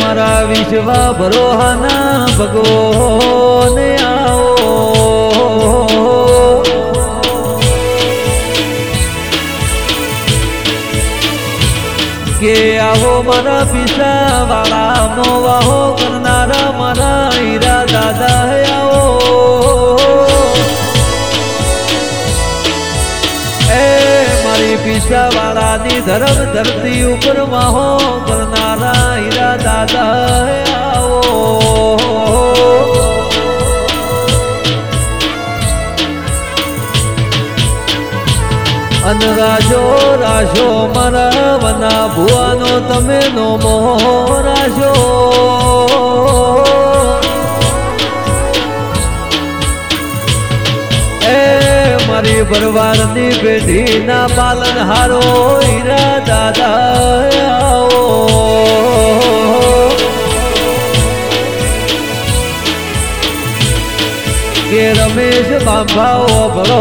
મારા વિશ્વા ભરોહાના ભગવાન આવો કે આવો મારા પીસા વાળા નો વાહો કરનારા મારા હીરા દાદા આવો એ મારી પીસા વાળાની ધરમ ધરતી ઉપર વાહો કરનારા હીરા દાદા આવો અન રાજો રાજો મારા વના ભુવાનો તમે નો મોહ રાજો એ મારી ભરવાડની પેઢીના પાલન હારો હીરા દાદા આવો કે રમેશ બાંભાઓ ભળો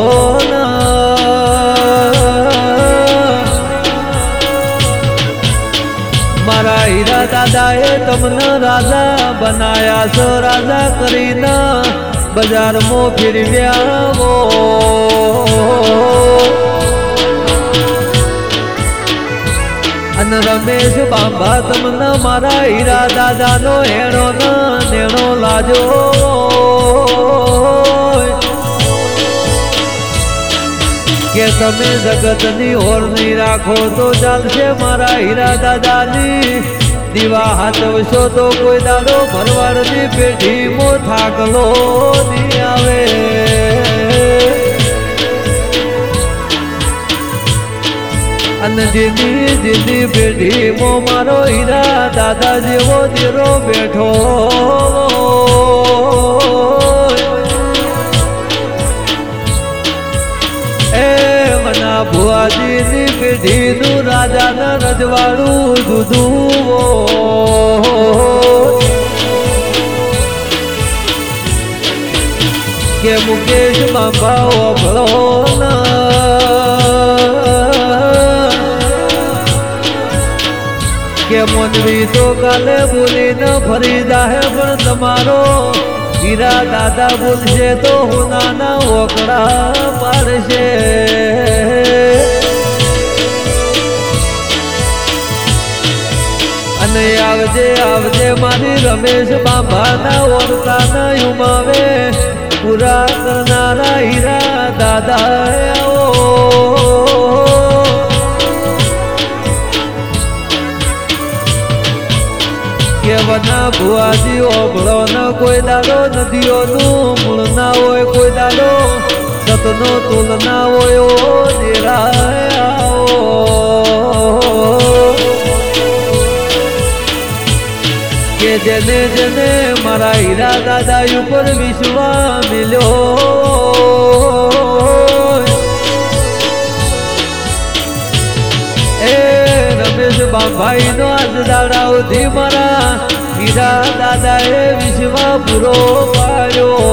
મારા હીરા દાદાએ તમને રાજા બનાયા છો રાજા કરીને બજારમાં ફેરવ્યા અને રમેશ બાંભા તમને મારા હીરા દાદાનો હેણો નેણો લાજો કે તમે જગતની ઓર નહીં રાખો તો ચાલશે મારા હીરા દાદાની દીવા હાથવશો તો કોઈ દાડો ભરવાડની પેઢીમાં થાકલો નહીં આવે અને જીની પેઢીમાં મારો હીરા દાદા જેવો દેરો બેઠો ભુવાજીની પેઢીનું રાજાના રજવાડું દૂધું કે મુકેશ બાંભાઓ ભળો કે મોનવી તો કાલે બોલીને ફરી જાહે પણ તમારો હીરા દાદા બોલશે તો હોનાના ઓકડા પાડશે અને આવજે આવજે મારી રમેશ બાંભાના ઓરતાના યુમાવે પૂરા કરનારા હીરા દાદા આવો કે વના ભુવાજી ઓભળો ન કોઈ દાડો નદીઓનું મૂળ ના હોય કોઈ દાડો સતનો તુલ ના હોય ઓ દેરા આવો કે જેને જેને મારા હીરા દાદા ઉપર વિશ્વા મિલ્યો એ રમેશ બાંભાઈ નો આજ દાડાઓથી મારા હીરા દાદાએ વિશ્વા પૂરો પાડ્યો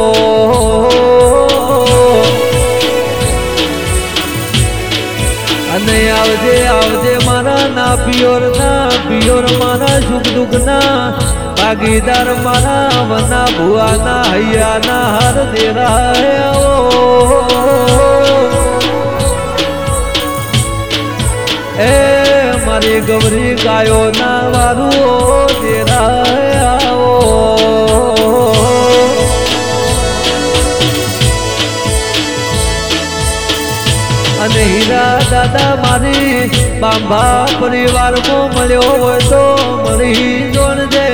અને આવજે આવજે મારા ના પિયોર મારા સુખ દુઃખ ના ભાગીદાર મારા વના ભુવાના હૈયાના હર દેરા એ મારી ગૌરી ગાયો ના વારું દેરા આવો અને હીરા દાદા મારી બાંભા પરિવારમાં મળ્યો હોય તો મળી જોડજે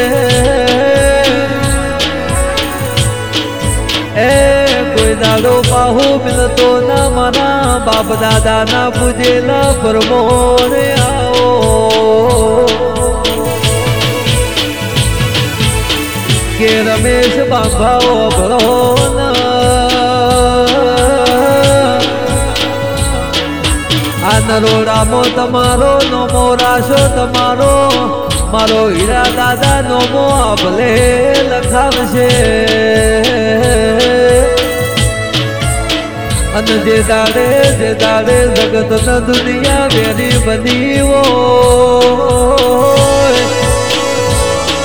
એ કોઈ દાડો બાહુ મિલતો ના મારા બાપ દાદા ના પૂજેલા પરમોને આવો કે રમેશ બાંભાઓ ભળો આ નરોડામો તમારો નોમો રાશો તમારો મારો હીરા દાદા નોમો ભલે લખાવશે અને જે દાડે જગત ન દુનિયા વેરી બની હોય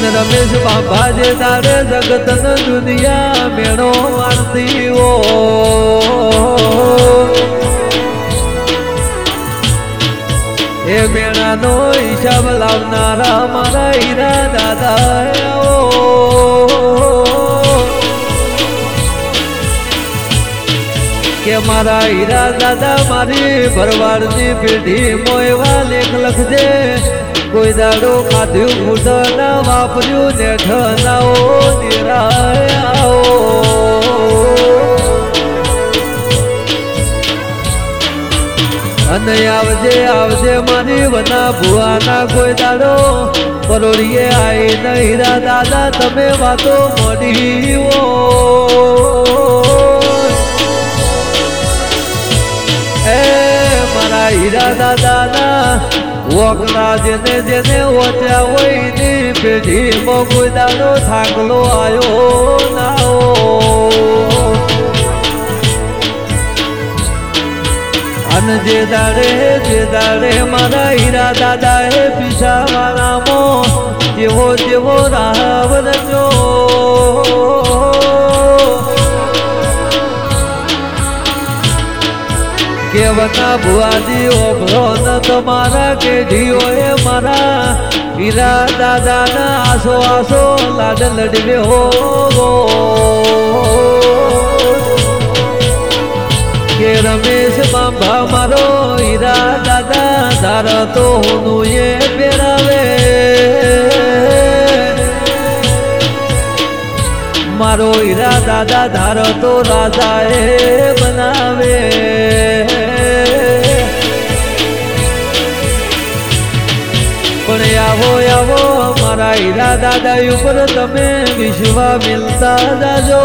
અને રમેશ બાબા જે તારે જગતન દુનિયા મેળો મારતી હો એ મેળાનો હિસાબ લાવનારા મારા હીરા દાદા કે મારા હીરા દાદા મારી ભરવાડની પેઢી મોયવા લેખ લખજે કોઈ દાડો ખાધ્યું ફૂટ ના વાપર્યું નેઠ નાઓ નિરાયો અને આવજે આવજે મારી વના ભુવાના કોઈ દાડો પરોડીએ આઈને હીરા દાદા તમે વાતો મોડી મારા હીરા દાદાના વોકરા જેને જેને ઓચ્યા હોય ની પેઢીમાં કોઈ દાડો થાકલો આયો ના અને જે દાડે મારા હીરા દાદા એ પીછા વાળામાં જેવો જેવો રાહ રજો કેવના ભુવાજી ઓભરો ન તમારા કેઢીઓ એ મારા હીરા દાદાના આસો આસો લાડ લડવે હો કે રમેશ બાંભા મારો હીરા દાદા ધાર તો હોનું એ પહેરાવે મારો હીરા દાદા ધાર તો રાજા એ બનાવે પણ આવો આવો મારા હીરા દાદા ઉપર તમે વિશ્વા મિલતા જાજો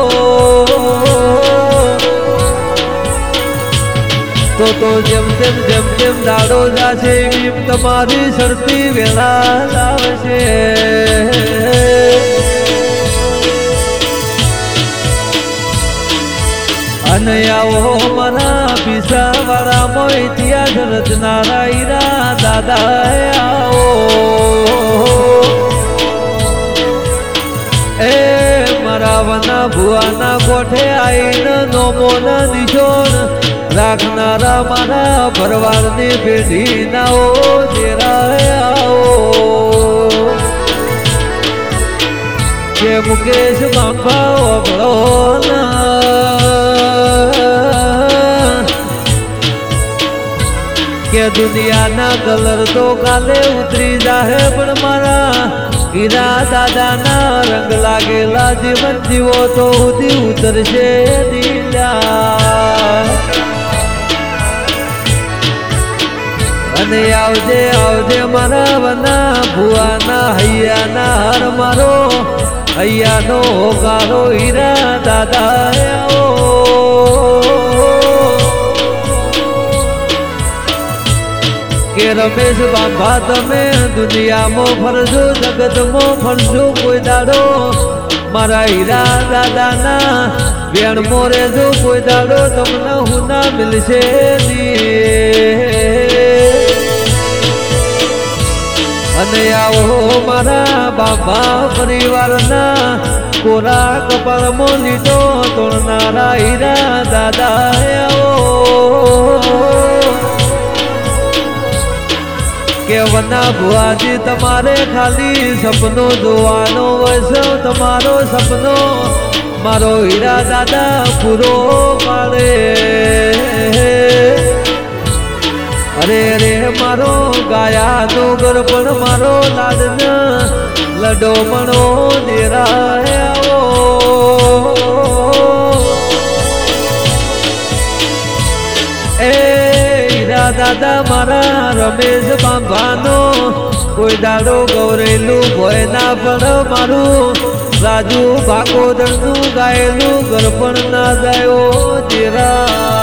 તો જેમ જેમ દાડો જાશે એમ તમારી શરતી વેળા લાવશે અને આવો મારા પીસા વાળામાં ઇતિહાસ રચનારા હીરા દાદા આવો એ મારા વના ભુવાના કોઠે આઈને નોમોના નિશોન રાખનારા મારા ભરવાડની પેઢી નાઓ આવો કે મુકેશ બાંભા ઓગળો કે દુનિયાના કલર તો કાલે ઉતરી જાહે પણ મારા હીરા દાદાના રંગ લાગેલા જીવન જીવો તો ઉધી ઉતરશે દિલા અને આવજે આવજે મારા વના ભુવાના હૈયાના હાર મારો હૈયાનો હોકારો હીરા દાદા આવો કે રમેશ બાંભા તમે દુનિયામાં ફરજો જગતમાં ફરજો કોઈ દાડો મારા હીરા દાદાના વેણ મોરે જો કોઈ દાડો તમને હું ના મિલશે અને આવો મારા બાબા પરિવારના કોરા કપાળમાં લીધો તોડનારા હીરા દાદા આવો કે વના ભુવાજી તમારે ખાલી સપનો જોવાનો હોય તમારો સપનો મારો હીરા દાદા પૂરો પાડે અરે રે મારો ગાયાનો ગરબણ મારો લાડન લડો મણો દેરાયો એ હીરા દાદા મારા રમેશ બાંભાનો કોઈ દાડો ગૌરેલું ભય ના પડ મારું રાજુ ભાગોદરનું ગાયેલું ગરબણ ના જાયો દેરા